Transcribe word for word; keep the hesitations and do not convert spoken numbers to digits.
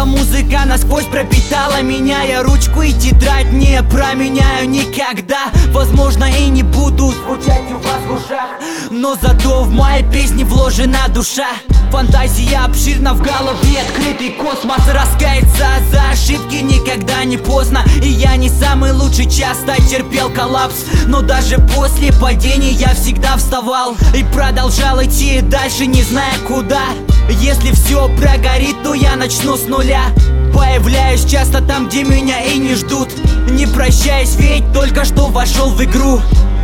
музыка насквозь пропитала меня. Я ручку и тетрадь не променяю никогда. Возможно, и не буду звучать у вас в ушах, но зато в моей песне вложена душа. Фантазия обширна, в голове открытый космос. Раскаяться за ошибки никогда не поздно. И я не самый лучший, часто терпел коллапс, но даже после падения я всегда вставал и продолжал идти дальше, не зная куда. Если все прогорит, то я начну с нуля. Появляюсь часто там, где меня и не ждут, не прощаясь, ведь только что вошел в игру.